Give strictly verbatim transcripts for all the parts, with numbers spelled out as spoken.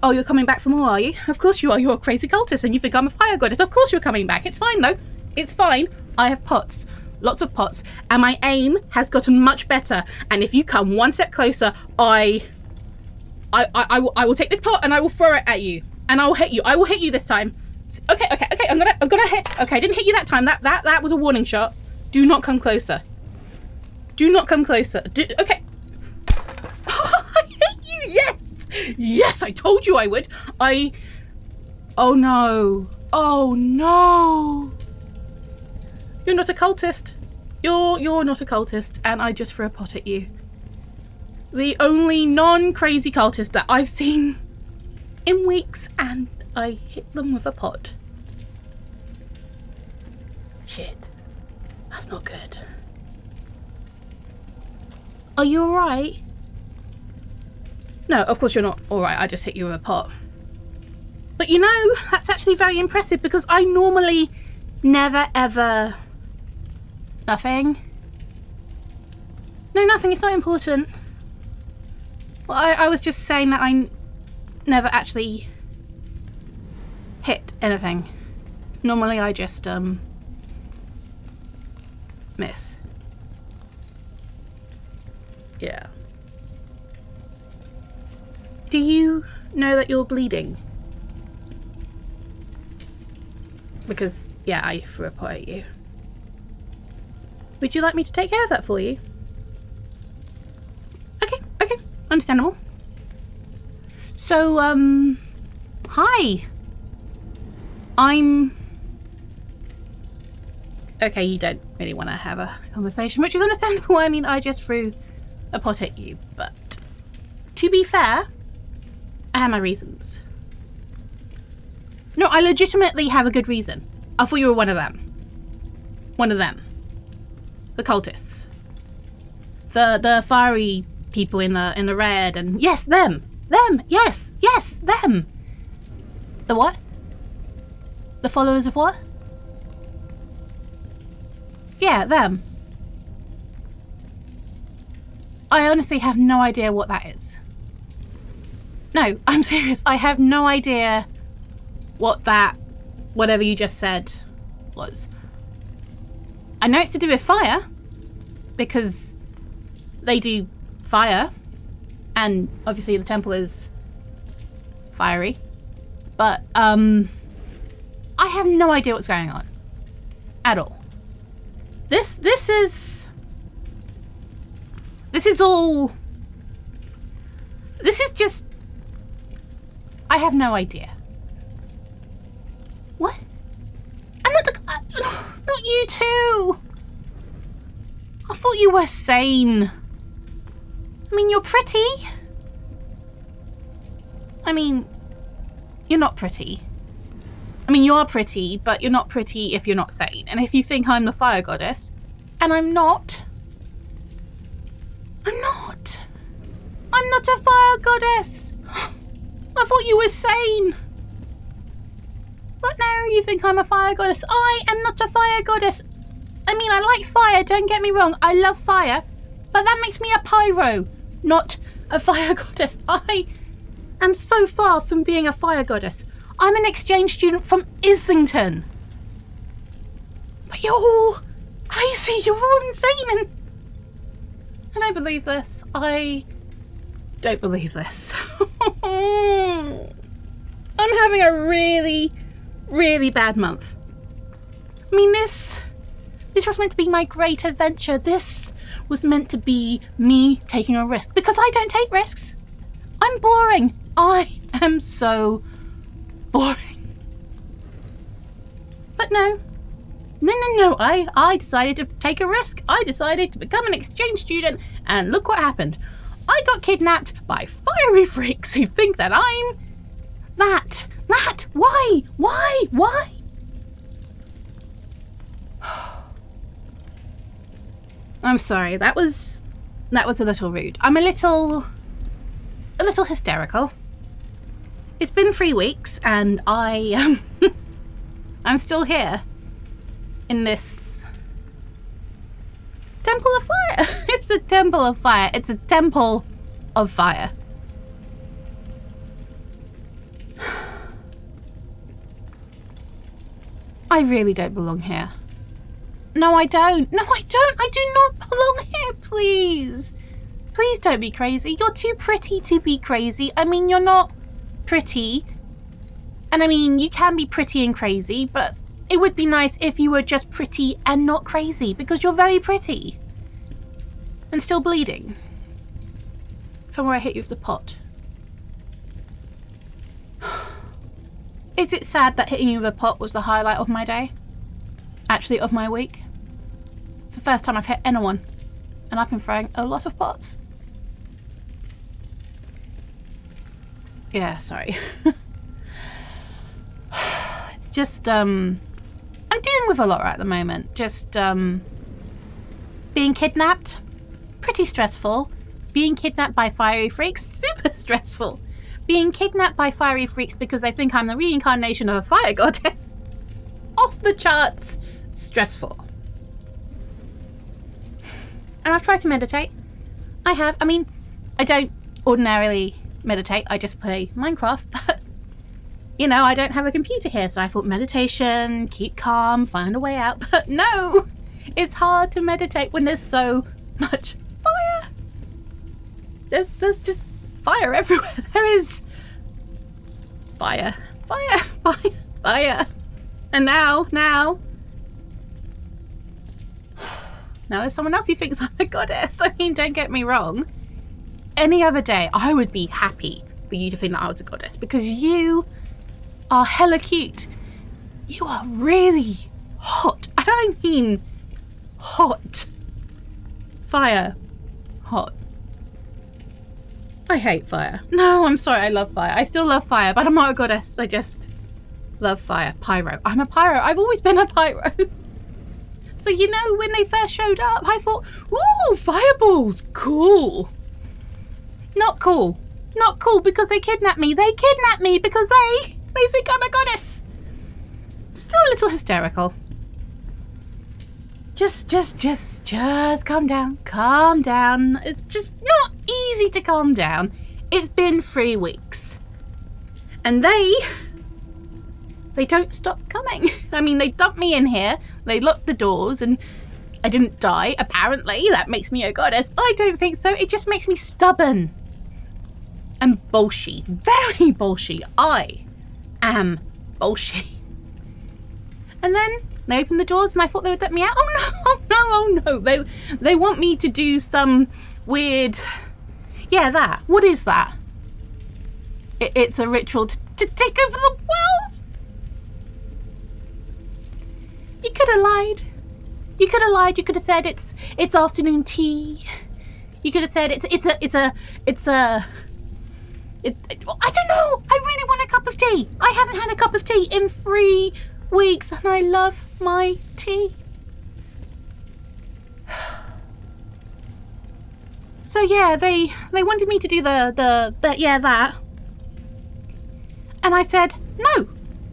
Oh, you're coming back for more, are you? Of course you are. You're a crazy cultist and you think I'm a fire goddess. Of course you're coming back. It's fine, though. It's fine. I have pots. Lots of pots. And my aim has gotten much better. And if you come one step closer, I... I, I, I, will, I will take this pot and I will throw it at you. And I will hit you. I will hit you this time. Okay, okay, okay. I'm gonna, I'm gonna hit... Okay, I didn't hit you that time. That, that, that was a warning shot. Do not come closer. Do not come closer. Do, okay. I hit you. Yes. Yes, I told you I would. I... Oh, no. Oh, no. You're not a cultist. You're, you're not a cultist, and I just threw a pot at you. The only non-crazy cultist that I've seen in weeks, and I hit them with a pot. Shit. That's not good. Are you alright? No, of course you're not alright, I just hit you with a pot. But you know, that's actually very impressive because I normally never ever... Nothing? No, nothing, it's not important. Well, I, I was just saying that I n- never actually hit anything. Normally I just, um... miss. Yeah. Do you know that you're bleeding? Because, yeah, I threw a pot at you. Would you like me to take care of that for you? Okay, okay, understandable. So, um, hi. I'm... Okay, you don't really want to have a conversation, which is understandable. I mean, I just threw a pot at you, but to be fair, I have my reasons. No, I legitimately have a good reason. I thought you were one of them. One of them. The cultists. The the fiery people in the in the red and yes, them. Them. Yes. Yes, them. The what? The followers of what? Yeah, them. I honestly have no idea what that is. No, I'm serious. I have no idea what that, whatever you just said, was. I know it's to do with fire, because they do fire, and obviously the temple is fiery, but um, I have no idea what's going on, at all. This, this is, this is all, this is just, I have no idea. What? I'm not the... Uh, not you too! I thought you were sane. I mean, you're pretty. I mean, you're not pretty. I mean, you are pretty, but you're not pretty if you're not sane. And if you think I'm the fire goddess, and I'm not... I'm not. I'm not a fire goddess. I thought you were sane. But now you think I'm a fire goddess. I am not a fire goddess. I mean, I like fire, don't get me wrong. I love fire. But that makes me a pyro, not a fire goddess. I am so far from being a fire goddess. I'm an exchange student from Islington. But you're all crazy. You're all insane. And I don't believe this. I don't believe this. I'm having a really, really bad month. I mean, this, this was meant to be my great adventure. This was meant to be me taking a risk, because I don't take risks. I'm boring. I am so boring. But no, no, no, no. I, I decided to take a risk. I decided to become an exchange student, and look what happened. I got kidnapped by fiery freaks who think that I'm that. That. Why? Why? Why? I'm sorry. That was that was a little rude. I'm a little a little hysterical. It's been three weeks and I um I'm still here in this temple of fire. It's a temple of fire. It's a temple of fire. I really don't belong here. No, I don't. No, I don't. I do not belong here, please. Please don't be crazy. You're too pretty to be crazy. I mean, you're not pretty. And I mean, you can be pretty and crazy, but it would be nice if you were just pretty and not crazy, because you're very pretty. And still bleeding. From where I hit you with the pot. Is it sad that hitting you with a pot was the highlight of my day? Actually, of my week? It's the first time I've hit anyone. And I've been throwing a lot of pots. Yeah, sorry. It's just, um... I'm dealing with a lot right at the moment. Just, um... being kidnapped. Pretty stressful. Being kidnapped by fiery freaks. Super stressful. Being kidnapped by fiery freaks because they think I'm the reincarnation of a fire goddess. Off the charts. Stressful. And I've tried to meditate. I have. I mean, I don't ordinarily meditate. I just play Minecraft. But, you know, I don't have a computer here. So I thought meditation, keep calm, find a way out. But no! It's hard to meditate when there's so much fire. There's, there's just fire everywhere. There is fire. Fire. Fire. Fire. And now, now... Now there's someone else who thinks I'm a goddess. I mean, don't get me wrong. Any other day, I would be happy for you to think that I was a goddess, because you are hella cute. You are really hot. And I mean hot. Fire. Hot. I hate fire. No, I'm sorry, I love fire. I still love fire, but I'm not a goddess. I just love fire. Pyro. I'm a pyro. I've always been a pyro. So, you know, when they first showed up, I thought, ooh, fireballs, cool. Not cool. Not cool because they kidnapped me. They kidnapped me because they, they think I'm a goddess. Still a little hysterical. Just, just, just, just calm down. Calm down. It's just not easy to calm down. It's been three weeks. And they... They don't stop coming. I mean, they dumped me in here. They locked the doors and I didn't die. Apparently, that makes me a goddess. I don't think so. It just makes me stubborn. And bolshy. Very bolshy. I am bolshy. And then they opened the doors and I thought they would let me out. Oh no, oh no, oh no. They, they want me to do some weird... Yeah, that. What is that? It, it's a ritual to, to take over the world? You could have lied. You could have lied. You could have said it's it's afternoon tea. You could have said it's it's a it's a it's a it, it, I don't know. I really want a cup of tea. I haven't had a cup of tea in three weeks, and I love my tea. So yeah, they they wanted me to do the the, the yeah that, and I said no.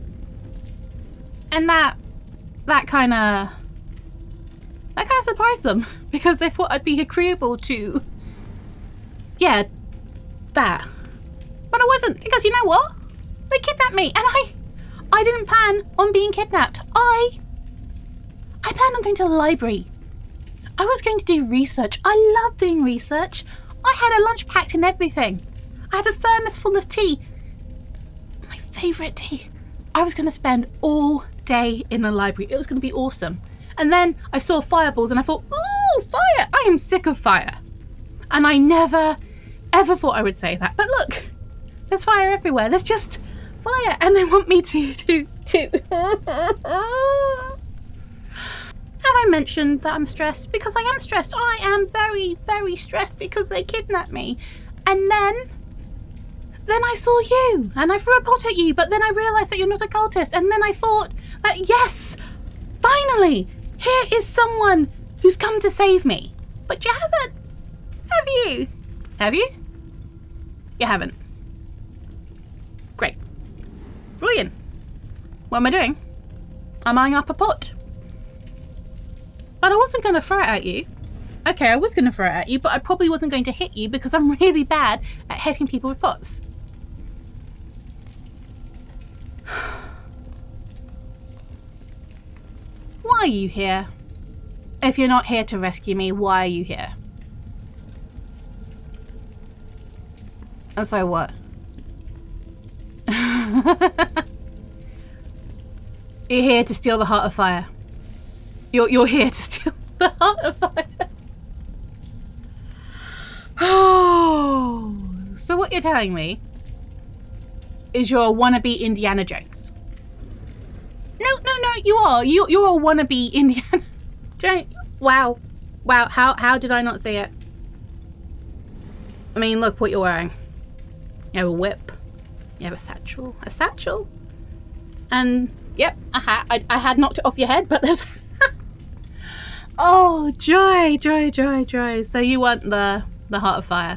And that. That kind of, that kind of surprised them because they thought I'd be agreeable to, yeah, that. But I wasn't, because you know what? They kidnapped me and I, I didn't plan on being kidnapped. I, I planned on going to the library. I was going to do research. I love doing research. I had a lunch packed and everything. I had a thermos full of tea. My favourite tea. I was going to spend all day in the library. It was going to be awesome. And then I saw fireballs and I thought, ooh, fire! I am sick of fire. And I never, ever thought I would say that. But look, there's fire everywhere. There's just fire. And they want me to, to, to. Have I mentioned that I'm stressed? Because I am stressed. I am very, very stressed because they kidnapped me. And then... Then I saw you, and I threw a pot at you, but then I realised that you're not a cultist, and then I thought that, yes, finally, here is someone who's come to save me. But you haven't. Have you? Have you? You haven't. Great. Brilliant. What am I doing? I'm eyeing up a pot. But I wasn't going to throw it at you. Okay, I was going to throw it at you, but I probably wasn't going to hit you because I'm really bad at hitting people with pots. are you here? If you're not here to rescue me, why are you here? And so what? You're here to steal the Heart of Fire. You're, you're here to steal the Heart of Fire. Oh, so what you're telling me is you're a wannabe Indiana Jones. No, no, no, you are. You, you're a wannabe Indiana Jones. Wow. Wow, how, how did I not see it? I mean, look what you're wearing. You have a whip. You have a satchel. A satchel? And, yep, a hat. I, I had knocked it off your head, but there's... Oh, joy, joy, joy, joy. So you want the, the Heart of Fire.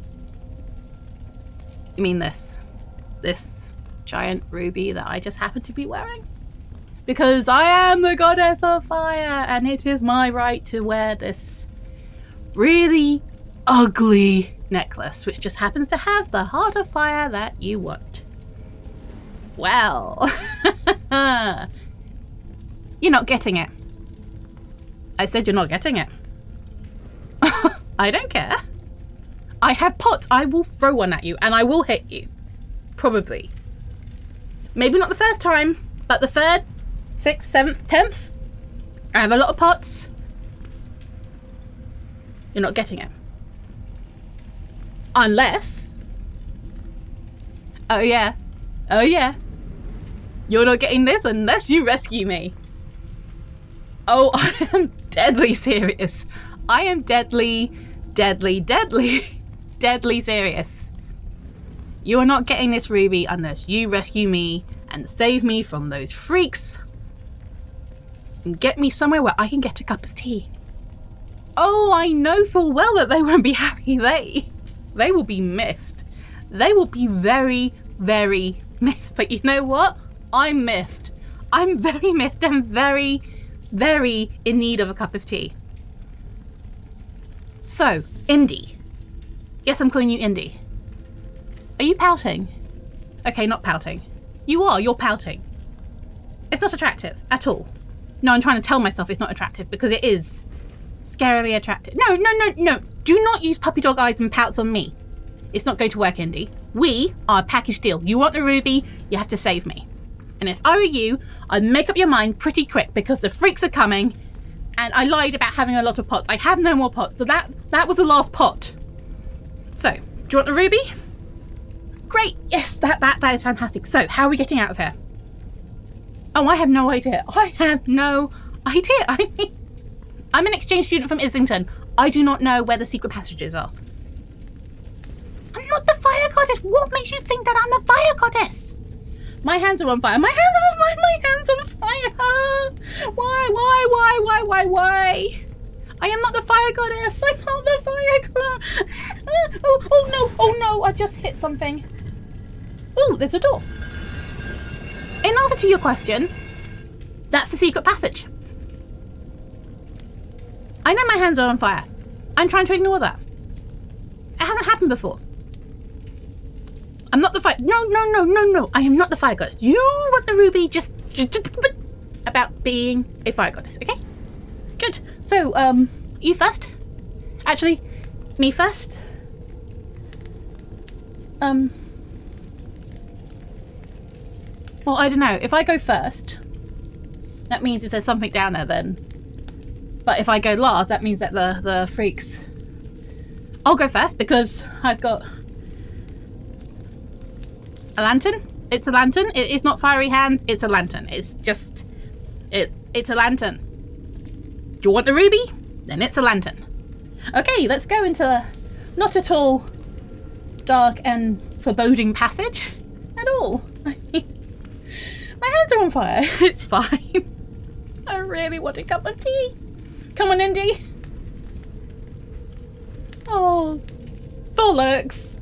You mean this? This giant ruby that I just happen to be wearing? Because I am the goddess of fire, and it is my right to wear this really ugly necklace, which just happens to have the Heart of Fire that you want. Well, you're not getting it. I said you're not getting it. I don't care. I have pots. I will throw one at you and I will hit you. Probably. Maybe not the first time, but the third, sixth, seventh, tenth. I have a lot of pots. You're not getting it. Unless... Oh yeah. Oh yeah. You're not getting this unless you rescue me. Oh, I am deadly serious. I am deadly, deadly, deadly, deadly serious. You are not getting this ruby unless you rescue me and save me from those freaks and get me somewhere where I can get a cup of tea. Oh, I know full well that they won't be happy. They, they will be miffed. They will be very, very miffed. But you know what? I'm miffed. I'm very miffed and very, very in need of a cup of tea. So, Indy. Yes, I'm calling you Indy. Are you pouting? Okay, not pouting. You are, you're pouting. It's not attractive at all. No, I'm trying to tell myself it's not attractive because it is scarily attractive. No, no, no, no. Do not use puppy dog eyes and pouts on me. It's not going to work, Indy. We are a package deal. You want the ruby, you have to save me. And if I were you, I'd make up your mind pretty quick because the freaks are coming and I lied about having a lot of pots. I have no more pots, so that, that was the last pot. So, do you want the ruby? Great, yes, that, that, that is fantastic. So, how are we getting out of here? Oh, I have no idea. I have no idea. I mean, I'm an exchange student from Islington. I do not know where the secret passages are. I'm not the fire goddess. What makes you think that I'm a fire goddess? My hands are on fire. My hands are on fire. My hands are on fire. Why, why, why, why, why, why? I am not the fire goddess. I'm not the fire goddess. Oh, oh no, oh no, I just hit something. Oh, there's a door. In answer to your question, that's the secret passage. I know my hands are on fire. I'm trying to ignore that. It hasn't happened before. I'm not the fire. No, no, no, no, no. I am not the fire goddess. You want the ruby just, just, just about being a fire goddess, okay? Good. So, um, you first? Actually, me first? Um, well, I don't know. If I go first, that means if there's something down there, then. But if I go last, that means that the, the freaks. I'll go first because I've got a lantern. It's a lantern. It is not fiery hands. It's a lantern. It's just, it. It's a lantern. Do you want the ruby? Then it's a lantern. Okay, let's go into the not at all dark and foreboding passage at all. I mean, my hands are on fire. It's fine. I really want a cup of tea. Come on, Indy. Oh, bollocks.